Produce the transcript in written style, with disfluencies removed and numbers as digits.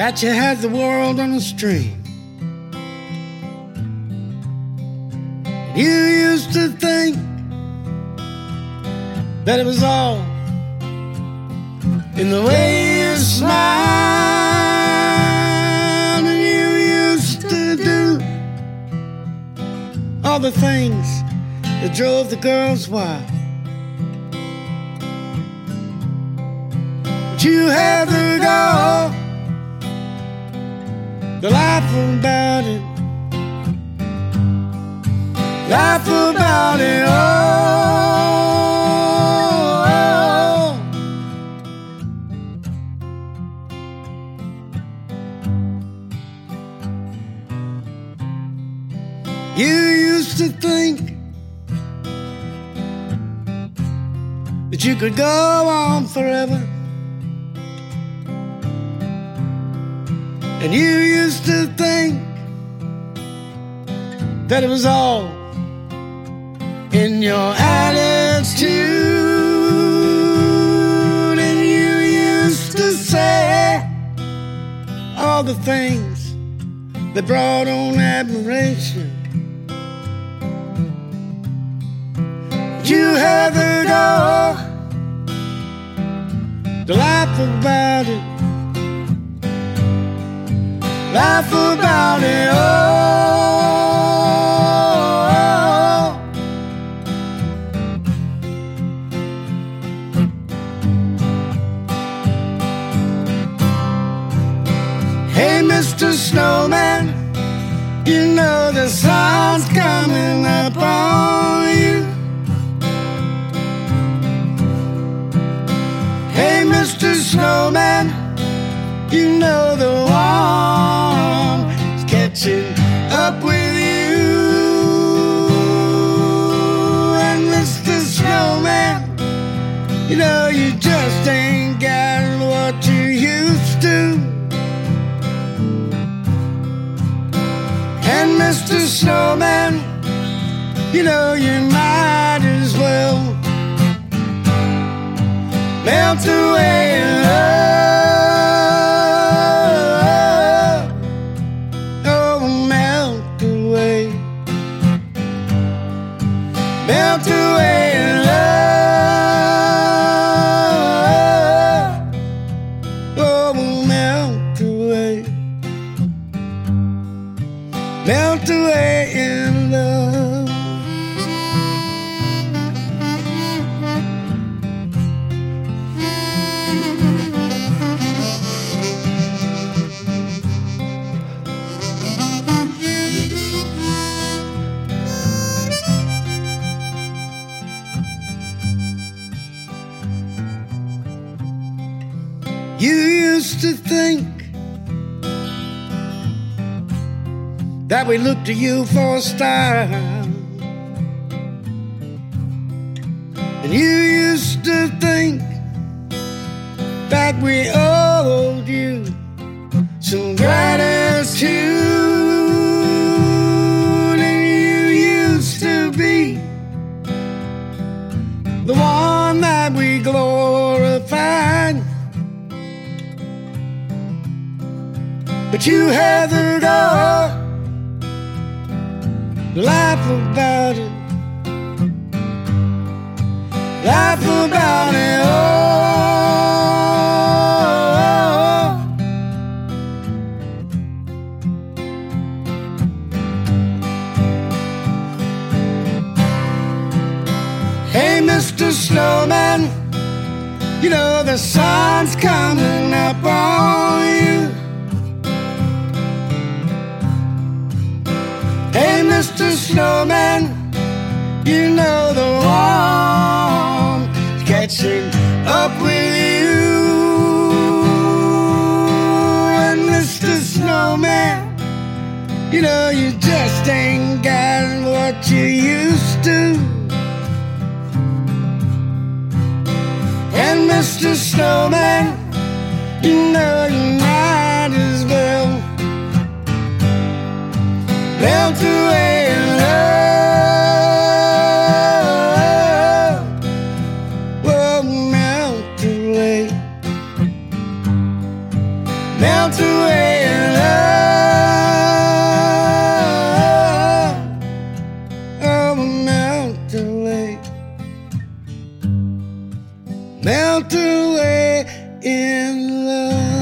that you had the world on a string. And you used to think that it was all in the way you smiled, and you used to do all the things that drove the girls wild. But you had the gall, the life about it, laugh about it all. You used to think that you could go on forever, and you used to think that it was all in your attitude, and you used to say all the things that brought on admiration. You had the door to laugh about it, laugh about it all. Hey, Mr. Snowman, you know the sun's coming up on you. Hey, Mr. Snowman, you know the warm's catching up with you. And Mr. Snowman, you know you just ain't got what you used to. And Mr. Snowman, you know you might as well melt away in love. Oh, melt away, melt away in love. Oh, melt away, melt away in love. You used to think that we looked to you for a style, and you used to think that we owed you some gratitude, and you used to be the one that we glorified. But you had the door to laugh about it, laugh about it all. Hey, Mr. Snowman, you know the sun's coming up on you. Hey, Mr. Snowman, you know the warm's catching up with you. And Mr. Snowman, you know you just ain't got what you used to. And Mr. Snowman, you know you might as well melt away in love. Well, melt away, melt away in love. Oh, melt away, melt away in love.